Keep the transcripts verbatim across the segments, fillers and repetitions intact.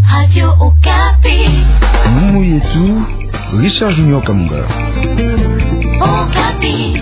Radio Okapi. Mumu yetu Richard Junior Kamunga. Okapi.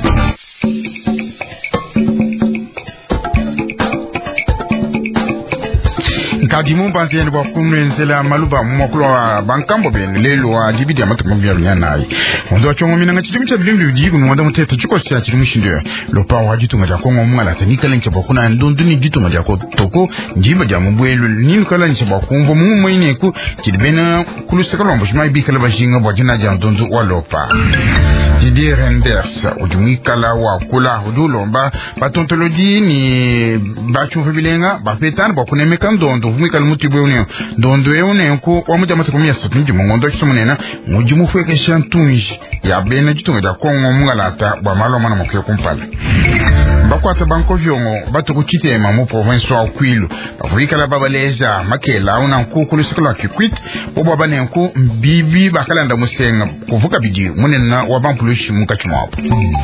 Kadimu banzeni bwa kunwenzela maluba mwakulwa bankambo bene lelo wa jibidi ya matukumbi ya lunyanayi ondo wachongo minanga chidimu cha bilingu ludigu nwanda muteta chuko cha chidimu shindwe lopa wajitu nga jako ngomwa la tanika lencha bakuna ndunduni jitu nga jako toko njiba jamu buelu ninu kala nisha bakumbo mungu mwine ku chidibena kuluseka lombo shimai bikala bashinga bwa jina jandundu wa lopa Didier Renders ujungi kala wa kula hudu lomba batontolodi ni bachu fabilenga bapetana bakune mekandondo vumika lumuti bweune ndondo yeune ko wamuja matakumia satunji mongondo chisomunena mujimu fweke shantunji ya bena jitunga ja kongo mungalata bwa malo mana mokyo kumpala bakwata banko vyongo batu kuchitema mu province wa Kwilu bavurika la babaleza makela una nkukulu sikala kikwit bobo banenko mbibi bakalanda musenga kuvuka bidi munena wa bampulushi mukachumwapo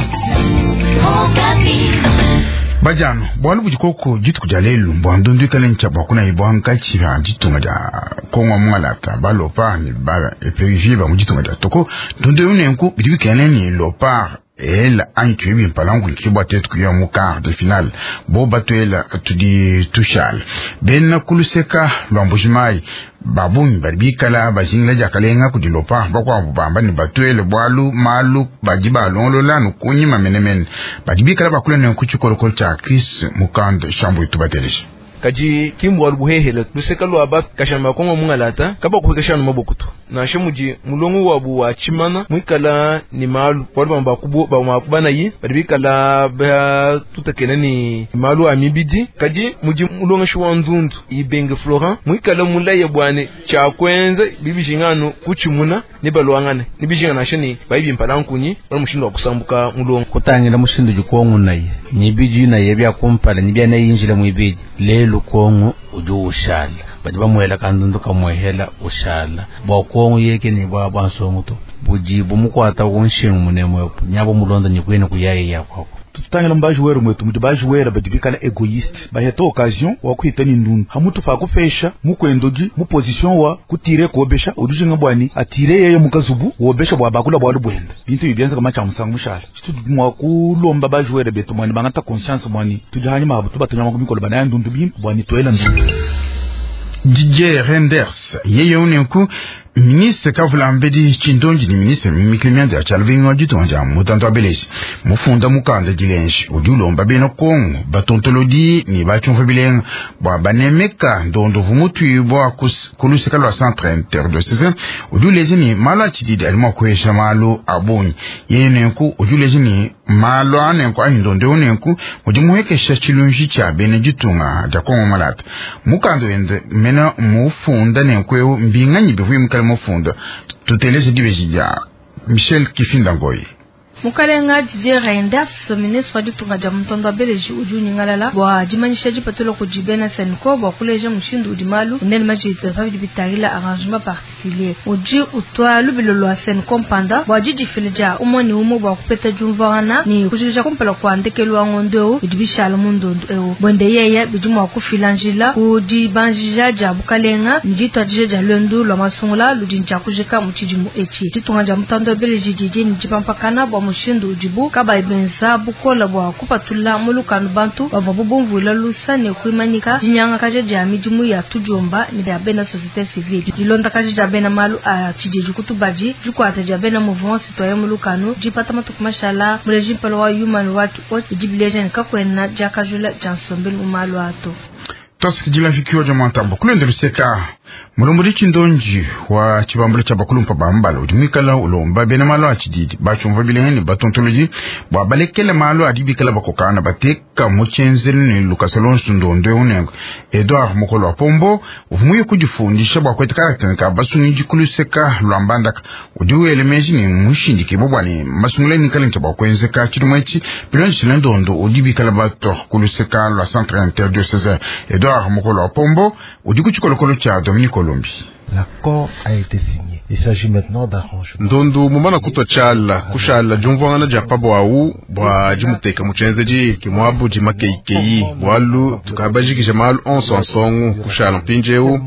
Bajano, bwalu bujikoko jitu kujalelu, mbwandundu kalencha bakuna ibwanka chiva jitunga ja kongwa mwangalata, ba lopa ni ba eperivier ba mjitunga ja toko, dundu yune nku bidiwi keneni lopa elle antu yebi mpalangu nkibwa tetu kuya mu quart de finale bo batuela tudi tushal ben kuluseka lwambujimai babuni barbikala bajingla jakalenga kudilopa bakwa bubamba ni batuele bwalu malu bajiba lonlola nukunyi mamenemen badibikala bakula ne kuchikolokol cha Chris Mukande shambu itubatelisha kaji kimbo alubuhehele luseka lwaba kashamba kongo mungalata kaba kuhekeshana mabokuto na shemuji mulongo wabu wa chimana mwikala ni malu waliba mbakubo ba makubana yi badibikala ba tutakene ni malu amibidi kaji muji mulongo shwa nzundu ibenge Florent mwikala mulaye bwane cha kwenza bibishingano kuchimuna ni balwangane ni bijinga na sheni baibi mpalankunyi wala mushindo kusambuka mulongo kutangira mushindo jukongo naye ni biji na yebya kumpala ni bya nayinjira mu ibiji lelo kongo uju ushala bajiba mwela kandundu kamwehela ushala bwa kongo yeke ni bwa bansongo to bujibu mukwata wonshingu munemwe nyabo mulonda nyikwene kuyaye yakwako tutangela mbaji wero mwetu muti baji wera badibikala egoiste baheta occasion wa kuhitani ndundu hamutu fa kufesha mukwendoji mu position wa kutire kobesha udujinga bwani atire yeye mukazubu wobesha bwa bakula bwa lubwenda bintu bibyanza kama chamusangu mushala chitu mwa kulomba baji wera betu mwani bangata conscience mwani tujahani mabu tubatanya makumiko bana ndundu bintu bwani toela ndundu Didier Renders yeye unenku ministre Kavulambedi Chindonji ni ministre Miklimende achalvingo jitonja mutanto abeleshi mufunda mukanda jilenshi ujulomba beno kongo batontolodi ni bachumfa bilenga bwa banemeka ndondo vumutu bwa kuluseka lwa centre inter de saison ujulezi ni malo achididi alima kwesha malo abonyi yeye nenku ujulezi ni malo anenku ahindondo unenku ujimuhekesha chilunji cha bene jitunga ja kongo malata mukando ende mena mufunda nenku mbinga nyibivu mukale mufunda tuteleze dibeja Michel Kifinda Ngoyi Mukalenga Didier Renders ministre du tunga ja mtondo beleji ujuni ngalala bwa jimanyisha jipatolo kujibena senko bwa kuleje mushindu udimalu ndeni majite fabi bitagila arrangement particulier uji utwa lubilo wa senko mpanda bwa jiji filja umoni umo bwa kupeta jumvana ni kujija kumpela kwa ndekelwa ngondo idibishala mundo ewo bonde yeye bijuma kufilanjila udi banjija ja bukalenga njito jija lwendu lwa masungula ludinja kujika muchijimu echi tunga ja mtondo beleji jiji njipampakana bwa mushindu ujibu kaba ibenza bukola bwa kupatula mulukanu bantu bavabubumvu la lusane kuimanika jinyanga kaje jami jumu ya tujomba ni ya bena société civile dilonda kaje jabena malu a chijeju kutubaji jukwata jabena mouvement citoyen mulukanu jipata matukumashala muleji palo wa human rights watch jibilejen kakwena jakajula jansombel umalu ato Toski jila fikio jama tambo kulende luseka mulumuri chindonji wa chibambule cha bakulumpa bambala ujumikala ulomba bena malo achididi bachumva bileni batontoloji bwa balekele malo adibikala bakokana bateka muchenzeli ni lukasalonsu ndondo unengo Edouard Mokolo wa Pombo ufumuye kujifundisha bwa kwete karaktenika basuni jikuluseka luambandaka ujuwe elemeji ni mushindi kibobwani masungule nikale ncha bwa kwenzeka chidumwechi pilonji chilendondo udibikala bato kuluseka lwa centre inter diocese Edouard Mokolo wa Pombo ujuku chikolokolo cha Dominique Colombi. L'accord a été signé. Il s'agit maintenant d'arrangement. Ndondu mumana kuto chala kushala jumvana japa bwau bwa jimuteka muchenzeji kimwabu jimakeikeyi bwalu tukabaji kijamalu onso ansongu kushala mpinjeu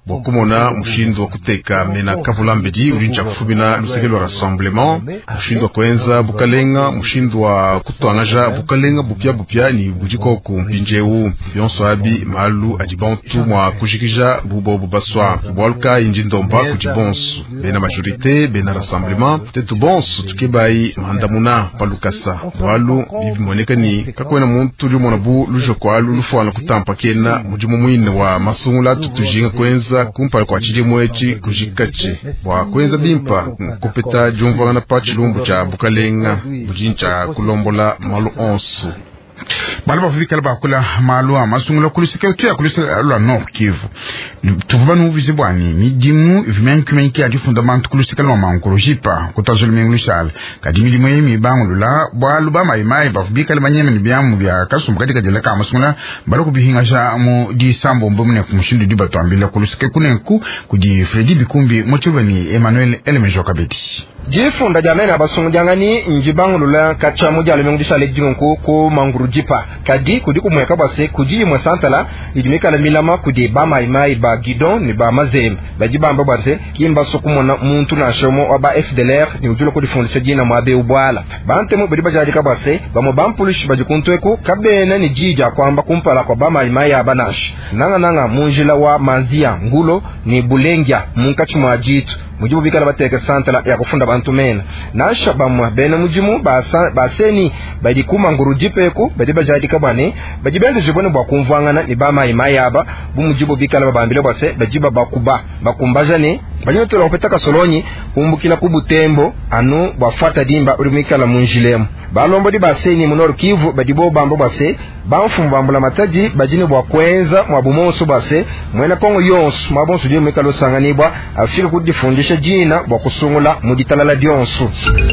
bokumona mushindo wa kuteka mena kavulambedi ulinja kufubina lusekelo rassemblement mushindo kwenza bukalenga mushindo wa kutwangaja bukalenga bupya bupya ni bujiko ku mpinjeu byonso abi malu adibantu mwa kujikija bubo bubaswa bolka injindomba kujibonsu bena majorité bena rassemblement tetu bonsu tukebai mandamuna palukasa walu bibi moneka ni kakwena muntu limona bu lujokwalu lufwana kutampa kena mujimu mwine wa masungula tutujinga kwenza kumpala kwa chilimu echi kujikache wa kwenza bimpa kupeta jumva na pa chilumbu cha bukalenga bujincha kulombola malu onsu balaba fubikala bakula malwa masungula kulisika utia kulisika lwa Nord Kivu tuvuba no vizibwani midimu vimenkumenki adi fundamento kulisika lwa mankuru jipa kutazulu mengulishala kadi milimo yemi bangulula bwaluba maimai bafubikala banyeme ni byamu bya kasumbu katika jeleka masungula baroko bihingasha mu di sambo mbomne kumushindu di batwambila kulisika kunenku kudi Fredi Bikumbi mochubani Emmanuel Elemejo Kabeti jifunda jamene abasungu jangani njibangulula kacha moja alemengudisha lejingo ko manguru jipa kadi kudi kumweka base kudi mwe santala ijimika la milama kudi ba maimai ba gidon ni ba mazem bajiba amba bante kimba sokumona muntu na shomo aba F D L R ni ujulo kudi fundisha jina mwabe ubwala bante mu badiba jadika base ba mo bampulish bajikuntueko kabena ni jija kwamba kumpala kwa ba maimai abanash nanga nanga munjila wa manzia ngulo ni bulengya munkachi mwajitu mujibu bikala bateka santala ya kufunda bantu mena nasha bamwa bena mujimu basa baseni badi kuma nguru jipeko badi bajadi kabane badi benze jibone bwa kumvangana ni bama imayaba bu mujibu bikala babambile base bajiba bakuba bakumbajane banyotelo opetaka solonyi umbukila kubutembo anu bwafata dimba ulimikala munjilemu balombo di baseni munor Kivu badi bo bambo base bamfumba bambula mataji bajini bwa kwenza mwabumonso base mwena kongo yonsu mabonsu dio mikalo sanganibwa afika kudifundisha jina bwa kusungula muditalala dionsu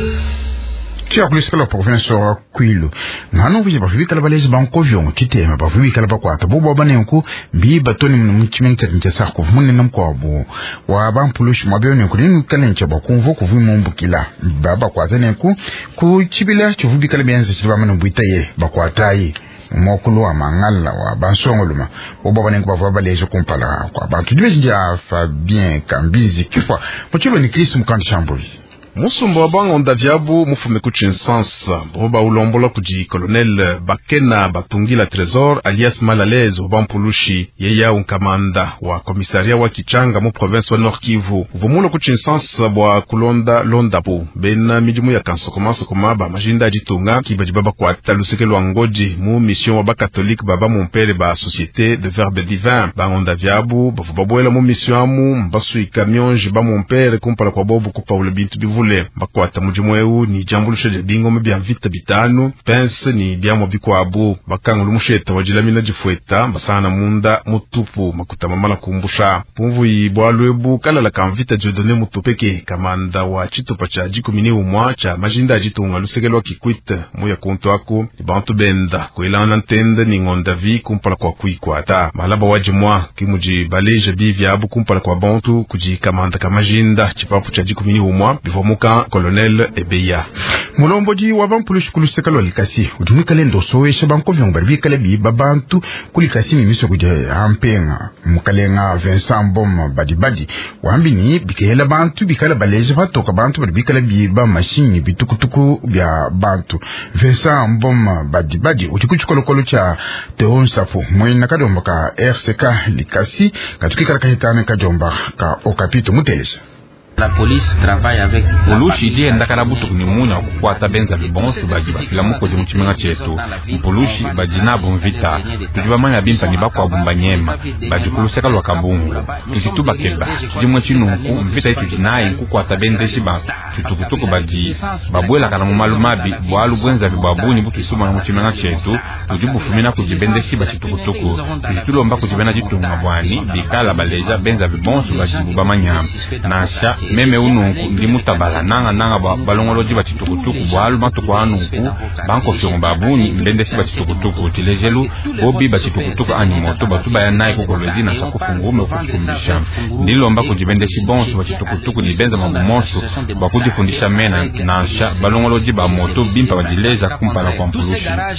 tia kulisika la province Kwilu ngano vije bafibikala balezi bankovyo titema bafibikala bakwata bobo banenku mbi batoni mchimengta ntesa ko vumune namkwabo wa bampulush mabiyone ko ni kalenche bakunvo ko vumombukila baba kwata nenku ku chibila chuvubikala byenze chibamana buitaye bakwatayi mokulu wa mangala wa bansongoluma bobo banenku bava balezi kumpala kwa bantu dibejinja Fabien Kambizi kifwa pochilo ni Chris Mukandi Chambovi musumba wa bango ndaviabu mufume kuchinsansa boba ulombola kuji colonel Bakena Batungila Trésor alias Malalez wabampulushi yeya unkamanda wa komisaria wa Kichanga mu province wa Nord Kivu vumulo kuchinsansa bwa kulonda londabu bena mijimu ya kansokomanso koma ba majinda jitunga kiba jibaba kwa talusekelo ngoji mu mission wa ba catholique baba mumpere ba société de verbe divin bango ndaviabu bafubaboela mu mission amu mbasu ikamion jiba mumpere kumpala kwa bobu kupa ule bintu bivu bakwata mujimweu ni jambulusha bingo mbya vita bitanu pense ni byamo bikwabu bakangulu musheta wajilamina jifweta basana munda mutupu makutama mala kumbusha pumvu ibwalwebu kala la kamvita jodone mutupeke kamanda wa chitupa cha jikumini umwa cha majinda jitunga lusegelwa kikwita muya konto ako bantu benda kwelana ntende ni ngonda vi kumpala kwa kuikwata malaba wajimwa kimuji baleje bivyabu kumpala kwa bantu kuji kamanda kamajinda chipapu cha jikumini umwa bivomu Colonel Ebeya mulomboji wa bampulushi kuluseka lo likasi utumika lendo soesha bankovyo barbikala bi babantu kulikasi mimiso kuje ampenga mukalenga Vincent Mbom badibadi wambini bikela bantu bikala baleje batoka bantu barbikala bi ba machine bitukutuku bya bantu Vincent Mbom badibadi utikuchukolo cha Teon Safu mwina kadomba ka R C K likasi katukikala kahitane kajomba ka okapito muteleza La police travaille avec Pulushi je ndakala butu kunimunya kukwata benza bibonsu baji bafila muko je muchimenga chetu Pulushi bajina bonvita tujibamanya bimpa ni bakwa bumbanyema baji kuluseka lwa kabungu tujituba keba tujimwe chinunku mvita itu jinai kukwata benza shiba tutukutuku baji babwela kana mumalumabi bwalu bwenza bibabuni butu isuma na muchimenga chetu tujibu fumina kujibende shiba chitukutuku tujitulomba kujibena jitunga bwani bikala baleja benza bibonsu baji bubamanya nasha meme ununku ndi mutabala nanga nanga balongoloji batitukutuku bwalu matukwa anunku banko fyongo babuni mbende si batitukutuku tilejelu obi batitukutuku animoto batuba ya nai kukolwezi na sakufungume ukukumbisha ndilomba kujibende si bonsu batitukutuku ni benza mabumonsu bakujifundisha mena nasha balongoloji ba moto bimpa bajileza kumpala kwa mpulushi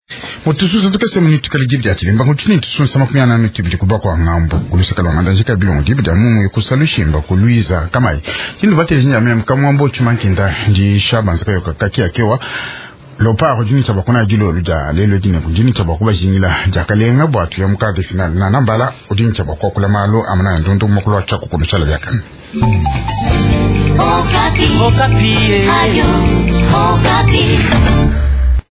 Mutusu santuka se munitu kali jibja ati mba kutini tusun sama kumia na mitu bidi kubwa kwa ngambo kulusa kalo nganda jika bilongo jibja mungu yukusalushi mba kuluiza kamai jinu bati lijinya mea mkamwambo chumankinda ndi shaba nsaka yoka kaki ya kewa lopa ako jini chaba kuna jilo luja lelo jine jini chaba kuba jingila jakalenga buatu ya mkade final na nambala ujini chaba kwa kula malo amana ndundu mkulu chako kumeshala yakan Okapi Okapi Ayo Okapi